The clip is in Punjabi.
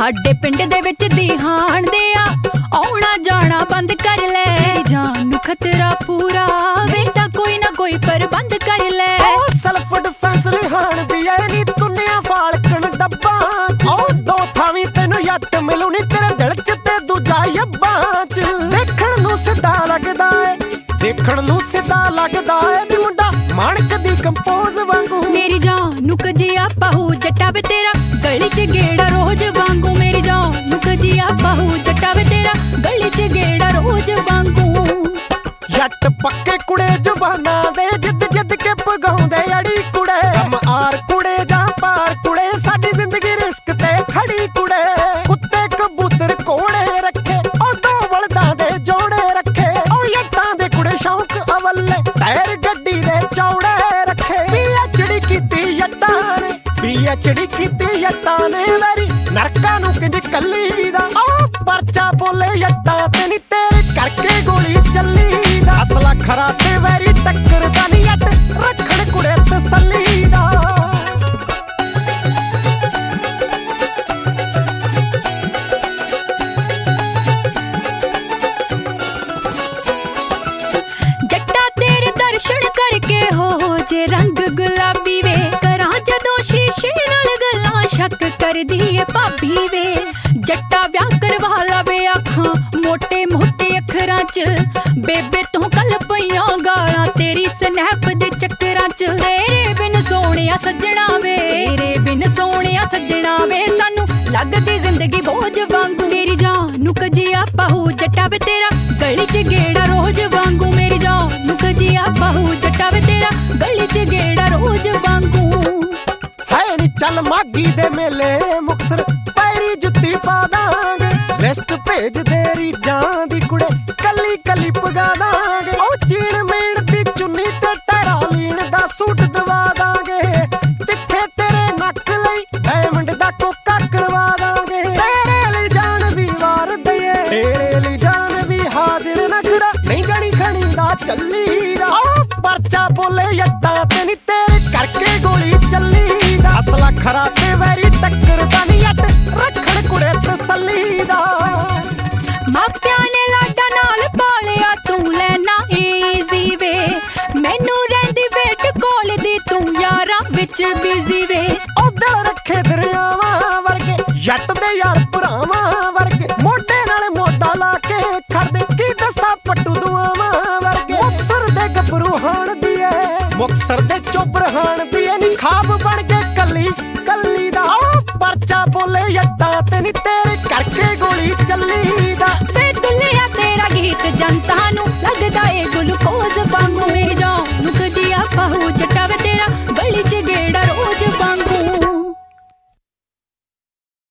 ਸਾਡੇ ਪਿੰਡ ਦੇ ਵਿੱਚ ਦਿਹਾਣ ਦੇ ਆ ਆਉਣਾ ਜਾਣਾ ਬੰਦ ਕਰ ਲੈ। ਜਾਨ ਨੂੰ ਖਤਰਾ ਪੂਰਾ ਵੇ ਤਾਂ ਕੋਈ ਨਾ ਕੋਈ ਪ੍ਰਬੰਧ ਕਰ ਲੈ। ਸੈਲਫ ਡਿਫੈਂਸ ਲਿਹਾਣ ਦੀ ਐ ਨੀ ਤੁੰਨਿਆ ਫਾਲਕਣ ਡੱਬਾ ਦੋ ਥਾਵੀਂ ਤੈਨੂੰ ਯੱਟ ਮਿਲੂ ਨੀ ਤੇਰੇ ਦਿਲ ਚ ਤੇ ਦੂਜਾ ਯੱਬਾਂ ਚ। ਦੇਖਣ ਨੂੰ ਸਿੱਧਾ ਲੱਗਦਾ ਏ ਦੇਖਣ ਨੂੰ ਸਿੱਧਾ ਲੱਗਦਾ ਏ ਨੀ ਮੁੰਡਾ ਮਾਣਕ ਦੀ ਕੰਪੋਜ਼ ਵਾਂਗੂ। ਮੇਰੀ ਜਾਨ ਨੂੰ ਕਜਿਆ ਪਾਹੂ ਜੱਟਾ ਵੇ ਤੇਰਾ ਗਲੀ ਚ ਗੇੜਾ ਰੋਜ਼ ਵਾਂਗੂ। ਮੇਰੀ ਜਾਨ ਨੂੰ ਕਜਿਆ ਪਾਹੂ ਜੱਟਾ ਵੇ ਤੇਰਾ ਗਲੀ ਚ ਗੇੜਾ ਰੋਜ਼ ਵਾਂਗੂ। ਜੱਟ ਪੱਕੇ ਕੁੜੇ ਜਵਾਨਾਂ ਦੇ ਜਿੱਦ ਜਿੱਦ ਕੇ ਪਗਾਉਂਦੇ ਅੜੀ ਕੁੜੇ। ਆਰ ਕੁੜੇ ਜਾਂ ਪਾਰ ਕੁੜੇ ਸਾਡੀ ਜ਼ਿੰਦਗੀ ਰਿਸਕ ਤੇ ਖੜੀ ਕੁੜੇ। ਕੁੱਤੇ ਕਬੂਤਰ ਕੋੜੇ ਰੱਖੇ ਉਹ ਦੋ ਬਲਦਾਂ ਦੇ ਜੋੜੇ ਰੱਖੇ। ਉਹ ਜੱਟਾਂ ਦੇ ਕੁੜੇ ਸ਼ੌਂਕ ਅਵੱਲੇ ਟਾਇਰ ਗੱਡੀ ਦੇ ਚੌੜੇ ਰੱਖੇ। PhD ਕੀਤੀ ਜੱਟਾਂ ਨੇ PhD ਕੀਤੀ ਜੱਟਾਂ ਨੇ ਵੈਰੀ ਨਰਕਾਂ ਨੂੰ ਕਿੰਜ ਕੱਲੀ ਦਾ। ਪਰਚਾ ਬੋਲੇ ਜੱਟਾਂ ਤੇ ਨੀ ਤੇਰੇ ਕਰਕੇ ਗੋਲੀ ਚੱਲੀ ਦਾ। ਅਸਲਾ ਖਰਾ ਤੇ ਵੈਰੀ ਟੱਕਰਦਾ ਨੀ ਜੱਟ ਰੱਖਣ ਕੁੜੇ ਤਸੱਲੀ ਦਾ। ਜੱਟਾ ਤੇਰੇ ਦਰਸ਼ਨ ਕਰਕੇ ਹੋ ਜੇ ਰੰਗ ਗੁਲਾਬੀ ਵੇ। ਕਰਾਂ ਜਦੋਂ ਸ਼ੀਸ਼ੇ ਨਾਲ ਗੱਲਾਂ ਸ਼ੱਕ ਕਰਦੀ ਏ ਭਾਬੀ ਵੇ। ਜੱਟਾ ਵਿਆਹ ਕਰਵਾ ਲਵੇ ਅੱਖਾਂ ਮੋਟੇ ਮੋਟੇ ਅੱਖਰਾਂ ਚ। ਬੇਬੇ ਤੂੰ ਕੱਲ ਪਈਆਂ ਗਾਲਾਂ ਤੇਰੀ ਸਨੈਪ ਦੇ ਚੱਕਰਾਂ ਚ। ਤੇਰੇ ਬਿਨ ਸੋਹਣਿਆ ਸੱਜਣਾ ਵੇ ਤੇਰੇ ਬਿਨ ਸੋਹਣਿਆ ਸੱਜਣਾ ਵੇ ਸਾਨੂੰ ਲੱਗਦੀ ਜ਼ਿੰਦਗੀ ਬੋਝ ਵਾਂਗੂ। ਮੇਰੀ ਜਾਨ ਨੂੰ ਕਜਿਆ ਪਾਹੂ ਜੱਟਾ ਵੇ ਤੇਰਾ ਗਲੀ ਚ ਗੇੜਾ ਰੋਜ਼ ਵਾਂਗੂ। ਮੇਰੀ ਜਾਨ ਨੂੰ ਕਜਿਆ ਪਾਹੂ ਜੱਟਾ ਵੇ ਤੇਰਾ ਗਲੀ ਚ ਗੇੜਾ ਰੋਜ਼ ਵਾਂਗੂ। ਹੈ ਨੀ ਚੱਲ ਮਾਗੀ ਦੇ ਮੇਲੇ ਮੁਕਤਸਰ ਪੈਰੀ ਜੁੱਤੀ ਪਾ ਦਾਂਗੇ। ਲਿਸਟ ਭੇਜ ਦੇ ਰੀਜਾਂ ਦੀ ਕੁੜੇ ਕੱਲੀ ਕੱਲੀ ਪਗਾ ਦਾਂਗੇ। ਉਹ ਚੀਣ ਮੇੜ ਦੀ ਚੁੰਨੀ ਤੇ ਟੈਰਾ ਲੀਣ ਦਾ ਸੂਟ ਦਵਾ ਦਾਂਗੇ। ਤਿੱਖੇ ਤੇਰੇ ਨੱਕ ਲਈ ਡਾਇਮੰਡ ਦਾ ਕੋਕਾ ਕਰਵਾ ਦਾਂਗੇ। ਤੇਰੇ ਲਈ ਜਾਨ ਵੀ ਵਾਰ ਦਈਏ ਤੇਰੇ ਲਈ ਜਾਨ ਵੀ ਹਾਜ਼ਰ ਨਖਰਾ ਨਹੀਂ ਜਾਣੀ ਖਣੀ ਦਾ ਚੱਲੀ ਦਾ। ਪਰਚਾ ਬੋਲੇ ਜੱਟਾਂ ਤੇ ਨੀ ਤੇਰੇ ਕਰਕੇ ਗੋਲੀ ਚੱਲੀ ਦਾ। ਅਸਲਾ ਖਰਾ ਤੇ ਵੈਰੀ ਟੱਕਰਦਾ ਨੀ ਜੱਟ ਰੱਖਣ ਕੁੜੇ ਤਸੱਲੀ ਦਾ। ਮਾਪਿਆਂ ਨੇ ਲਾਡਾ ਨਾਲ ਪਾਲਿਆ ਤੂੰ ਲੈਣਾ ਈਜ਼ੀ ਵੇ। ਮੈਨੂੰ ਰਹਿੰਦੀ ਵੇਟ ਕੋਲ ਦੀ ਤੂੰ ਯਾਰਾਂ ਵਿੱਚ ਬਿਜ਼ੀ ਵੇ। ਉਹ ਦਿਲ ਰੱਖੇ ਦਰਿਆਵਾਂ ਵਰਗੇ ਜੱਟ ਦੇ ਯਾਰ ਭਰਾਵਾਂ ਵਰਗੇ। ਮੋਢੇ ਨਾਲ ਮੋਢਾ ਲਾ ਕੇ ਖੜਦੇ ਕੀ ਦੱਸਾਂ ਪੱਟੂ ਦੁਆਵਾਂ ਵਰਗੇ। ਮੁਕਤਸਰ ਦੇ ਗੱਭਰੂ ਹਾਣ ਦੀ ਏ ਮੁਕਤਸਰ ਦੇ ਚੋਬਰ ਹਾਣ ਦੀ ਏ ਨੀ ਖਾਬ ਬਣ ਕੇ ਕੱਲੀ ਕੱਲੀ ਦਾ। ਪਰਚਾ ਬੋਲੇ ਜੱਟਾਂ ਤੇ ਨੀ ਤੇਰੇ ਕਰਕੇ ਗੋਲੀ ਚੱਲੀ